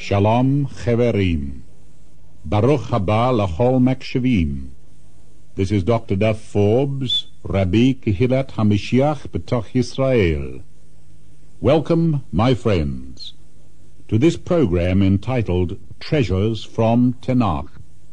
Shalom Cheverim. Baruch haba lachol makshevim. This is Dr. Duff Forbes, Rabbi Kehillat HaMashiach B'toch Yisrael. Welcome, my friends, to this program entitled Treasures from Tanakh.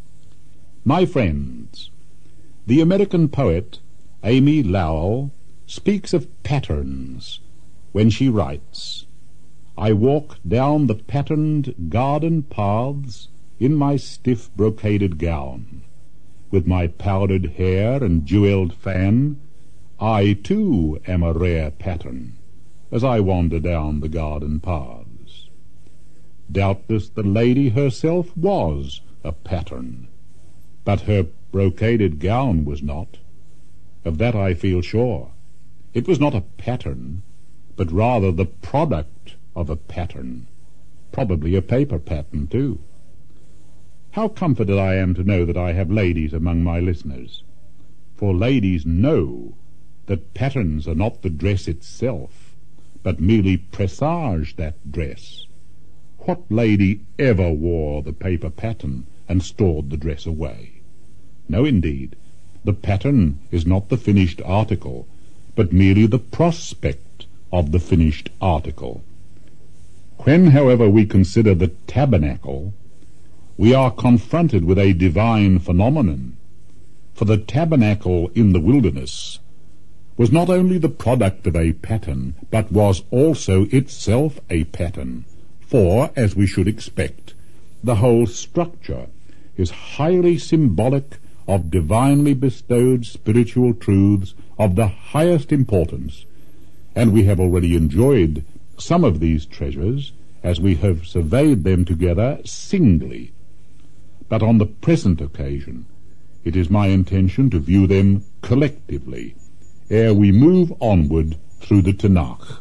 My friends, the American poet Amy Lowell speaks of patterns when she writes, "I walk down the patterned garden paths in my stiff brocaded gown. With my powdered hair and jewelled fan, I too am a rare pattern as I wander down the garden paths." Doubtless the lady herself was a pattern, but her brocaded gown was not. Of that I feel sure. It was not a pattern, but rather the product of a pattern, probably a paper pattern too. How comforted I am to know that I have ladies among my listeners, for ladies know that patterns are not the dress itself, but merely presage that dress. What lady ever wore the paper pattern and stored the dress away? No, indeed. The pattern is not the finished article, but merely the prospect of the finished article. When, however, we consider the tabernacle, we are confronted with a divine phenomenon, for the tabernacle in the wilderness was not only the product of a pattern, but was also itself a pattern, for, as we should expect, the whole structure is highly symbolic of divinely bestowed spiritual truths of the highest importance, and we have already enjoyed some of these treasures as we have surveyed them together singly. But on the present occasion it is my intention to view them collectively ere we move onward through the Tanakh.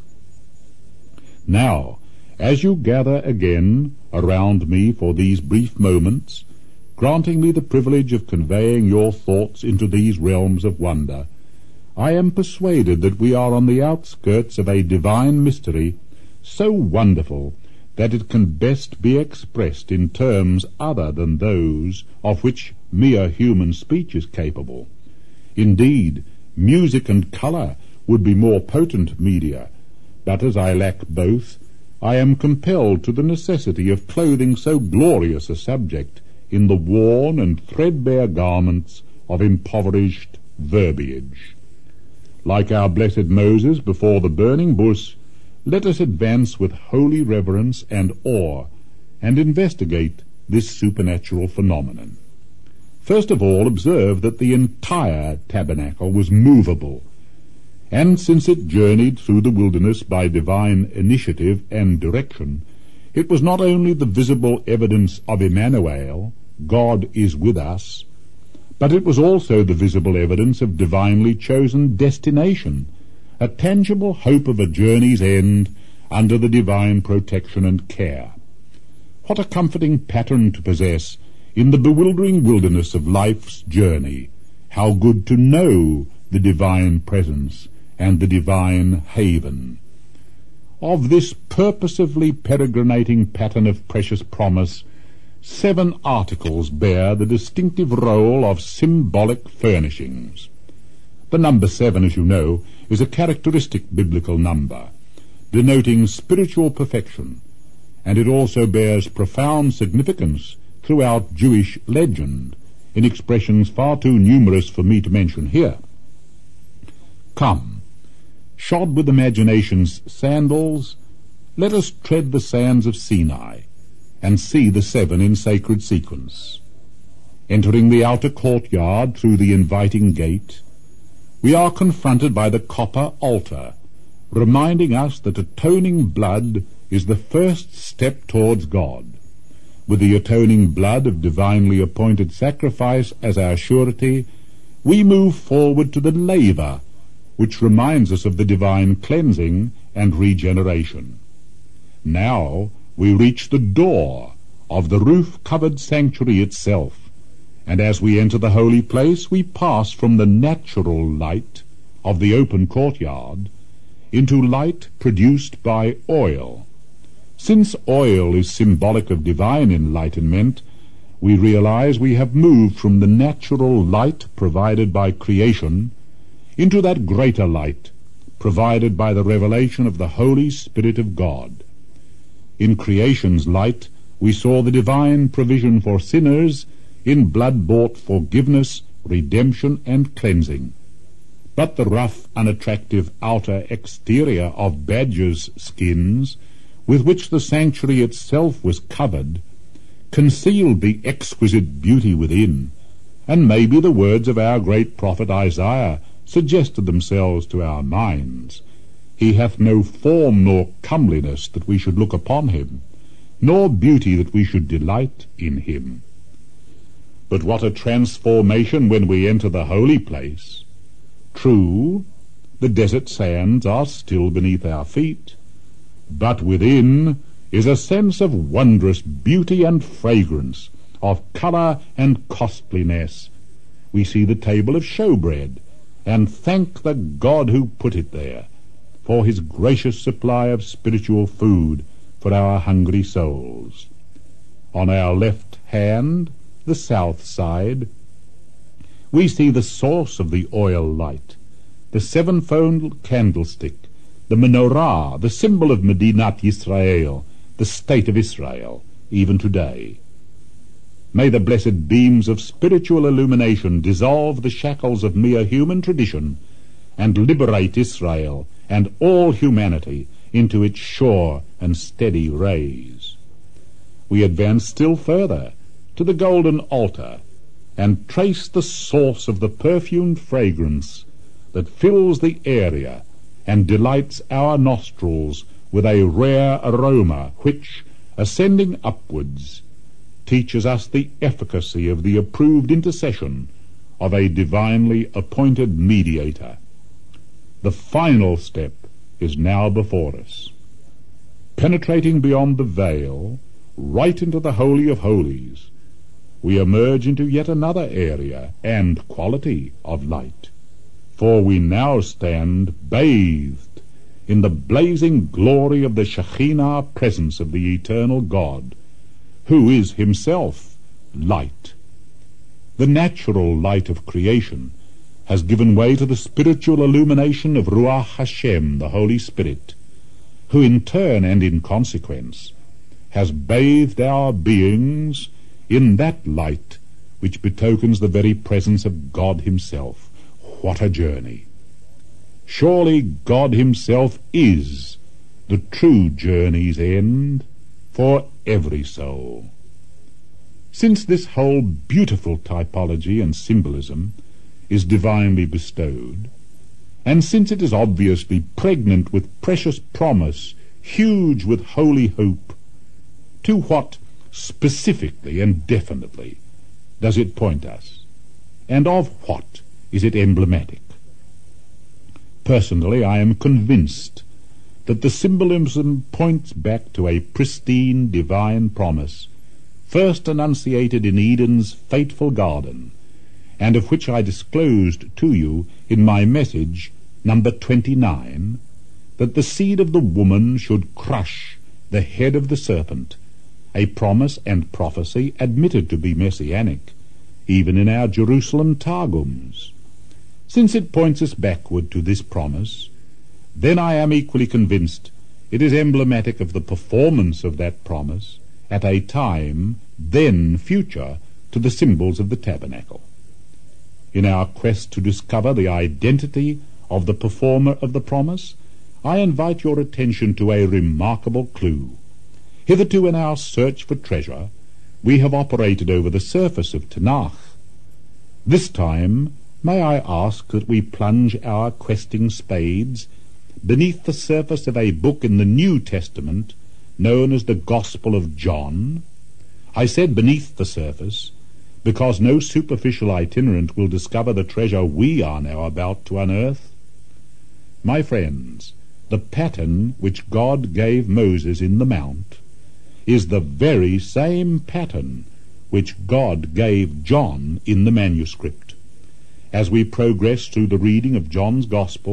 Now, as you gather again around me for these brief moments, granting me the privilege of conveying your thoughts into these realms of wonder, I am persuaded that we are on the outskirts of a divine mystery so wonderful that it can best be expressed in terms other than those of which mere human speech is capable. Indeed, music and colour would be more potent media, but as I lack both, I am compelled to the necessity of clothing so glorious a subject in the worn and threadbare garments of impoverished verbiage. Like our blessed Moses before the burning bush, let us advance with holy reverence and awe and investigate this supernatural phenomenon. First of all, observe that the entire tabernacle was movable, and since it journeyed through the wilderness by divine initiative and direction, it was not only the visible evidence of Emmanuel, God is with us, but it was also the visible evidence of divinely chosen destination, a tangible hope of a journey's end under the divine protection and care. What a comforting pattern to possess in the bewildering wilderness of life's journey. How good to know the divine presence and the divine haven. Of this purposively peregrinating pattern of precious promise, 7 articles bear the distinctive role of symbolic furnishings. The number 7, as you know, is a characteristic biblical number, denoting spiritual perfection, and it also bears profound significance throughout Jewish legend, in expressions far too numerous for me to mention here. Come, shod with imagination's sandals, let us tread the sands of Sinai, and see the 7 in sacred sequence. Entering the outer courtyard through the inviting gate, we are confronted by the copper altar, reminding us that atoning blood is the first step towards God. With the atoning blood of divinely appointed sacrifice as our surety, we move forward to the laver, which reminds us of the divine cleansing and regeneration. Now we reach the door of the roof-covered sanctuary itself, and as we enter the holy place, we pass from the natural light of the open courtyard into light produced by oil, Since oil is symbolic of divine enlightenment, we realize we have moved from the natural light provided by creation into that greater light provided by the revelation of the Holy Spirit of God. In creation's light, we saw the divine provision for sinners in blood-bought forgiveness, redemption, and cleansing. But the rough, unattractive outer exterior of badgers' skins, with which the sanctuary itself was covered, concealed the exquisite beauty within, and maybe the words of our great prophet Isaiah suggested themselves to our minds. He hath no form nor comeliness that we should look upon him, nor beauty that we should delight in him. But what a transformation when we enter the holy place! True, the desert sands are still beneath our feet, but within is a sense of wondrous beauty and fragrance, of colour and costliness. We see the table of showbread, and thank the God who put it there, for his gracious supply of spiritual food for our hungry souls. On our left hand, the south side, we see the source of the oil light, the sevenfold candlestick, the menorah, the symbol of Medinat Yisrael, the state of Israel, even today. May the blessed beams of spiritual illumination dissolve the shackles of mere human tradition and liberate Israel and all humanity into its sure and steady rays. We advance still further to the golden altar and trace the source of the perfumed fragrance that fills the area and delights our nostrils with a rare aroma which, ascending upwards, teaches us the efficacy of the approved intercession of a divinely appointed mediator. The final step is now before us. Penetrating beyond the veil, right into the Holy of Holies, we emerge into yet another area and quality of light, for we now stand bathed in the blazing glory of the Shekhinah presence of the eternal God, who is himself light. The natural light of creation has given way to the spiritual illumination of Ruach Hashem, the Holy Spirit, who in turn and in consequence has bathed our beings in that light which betokens the very presence of God himself. What a journey! Surely God himself is the true journey's end for every soul. Since this whole beautiful typology and symbolism is divinely bestowed, and since it is obviously pregnant with precious promise, huge with holy hope, to what specifically and definitely does it point us, and of what is it emblematic? Personally, I am convinced that the symbolism points back to a pristine divine promise, first enunciated in Eden's fateful garden, and of which I disclosed to you in my message, number 29, that the seed of the woman should crush the head of the serpent, a promise and prophecy admitted to be messianic, even in our Jerusalem Targums. Since it points us backward to this promise, then I am equally convinced it is emblematic of the performance of that promise at a time then future to the symbols of the tabernacle. In our quest to discover the identity of the performer of the promise, I invite your attention to a remarkable clue. Hitherto in our search for treasure, we have operated over the surface of Tanakh. This time, may I ask that we plunge our questing spades beneath the surface of a book in the New Testament known as the Gospel of John? I said beneath the surface, because no superficial itinerant will discover the treasure we are now about to unearth. My friends, the pattern which God gave Moses in the Mount is the very same pattern which God gave John in the manuscript. As we progress through the reading of John's Gospel,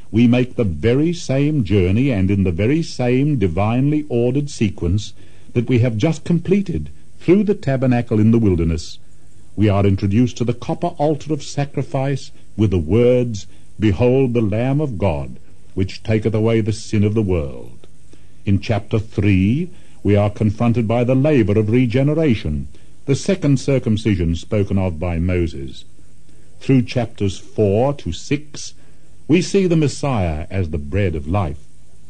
we make the very same journey and in the very same divinely ordered sequence that we have just completed through the tabernacle in the wilderness. We are introduced to the copper altar of sacrifice with the words, "Behold the Lamb of God, which taketh away the sin of the world." In chapter 3, we are confronted by the labor of regeneration, the second circumcision spoken of by Moses. Through chapters 4 to 6, we see the Messiah as the bread of life.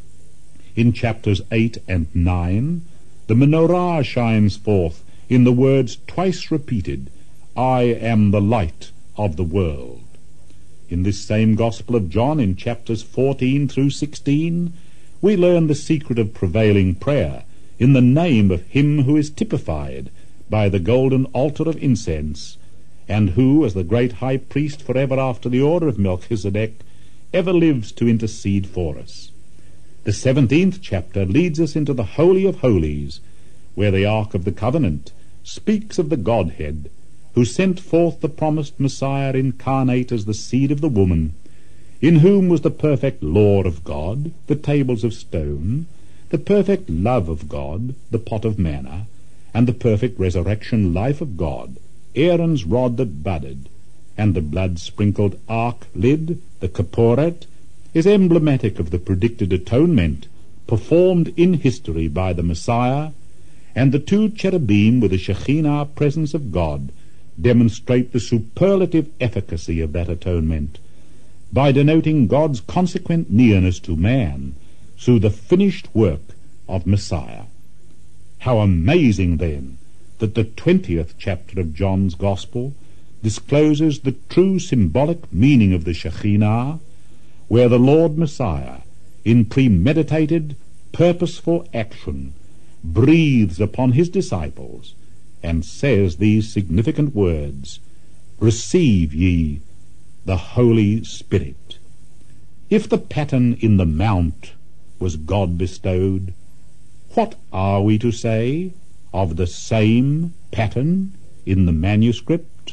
In chapters 8 and 9, the menorah shines forth in the words twice repeated, "I am the light of the world." In this same Gospel of John, in chapters 14 through 16, we learn the secret of prevailing prayer in the name of him who is typified by the golden altar of incense, and who, as the great high priest forever after the order of Melchizedek, ever lives to intercede for us. The 17th chapter leads us into the Holy of Holies, where the Ark of the Covenant speaks of the Godhead, who sent forth the promised Messiah incarnate as the seed of the woman, in whom was the perfect law of God, the tables of stone, the perfect love of God, the pot of manna, and the perfect resurrection life of God, Aaron's rod that budded, and the blood-sprinkled ark lid, the Kaporet, is emblematic of the predicted atonement performed in history by the Messiah, and the two cherubim with the Shekinah presence of God demonstrate the superlative efficacy of that atonement by denoting God's consequent nearness to man through the finished work of Messiah. How amazing, then, that the 20th chapter of John's Gospel discloses the true symbolic meaning of the Shekinah, where the Lord Messiah, in premeditated, purposeful action, breathes upon his disciples and says these significant words, "Receive ye the Holy Spirit." If the pattern in the Mount was God bestowed, what are we to say of the same pattern in the manuscript?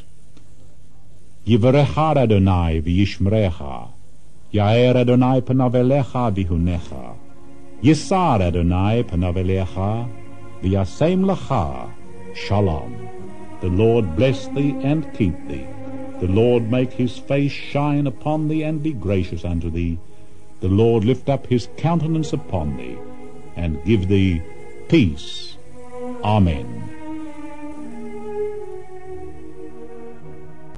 Yivarecha Adonai v'yishmerecha, Yair Adonai panav elecha v'hunecha, Yisar Adonai panav elecha v'yasem lecha shalom. The Lord bless thee and keep thee. The Lord make his face shine upon thee and be gracious unto thee. The Lord lift up his countenance upon thee and give thee peace. Amen.